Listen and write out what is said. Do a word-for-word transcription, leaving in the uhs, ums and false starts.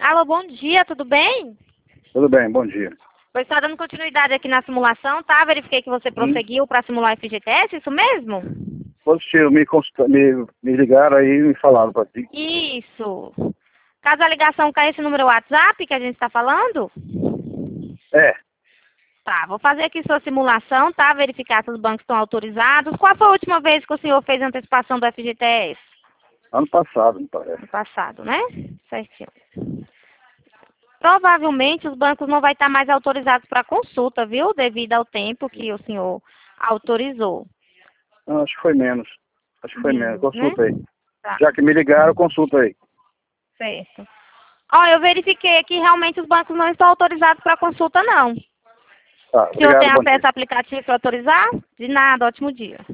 Alô, bom dia, tudo bem? Tudo bem, bom dia. Pois está dando continuidade aqui na simulação, tá? Verifiquei que você Hum? prosseguiu para simular F G T S, isso mesmo? Positivo, me, consulta- me, me ligaram aí e me falaram para ti. Isso. Caso a ligação caia esse número WhatsApp que a gente está falando? É, Tá, vou fazer aqui sua simulação, tá? Verificar se os bancos estão autorizados. Qual foi a última vez que o senhor fez a antecipação do F G T S? ano passado, me parece. No passado, né? Certinho. Provavelmente os bancos não vai estar mais autorizados para consulta, viu? Devido ao tempo que o senhor autorizou. Não, acho que foi menos. Acho que foi menos. Menos, né? Consulta aí. Tá, Já que me ligaram, consulta aí. certo. Ó, eu verifiquei aqui, realmente os bancos não estão autorizados para consulta, não. Tá, O senhor tem obrigado, bom dia. acesso ao aplicativo para autorizar? De nada, ótimo dia.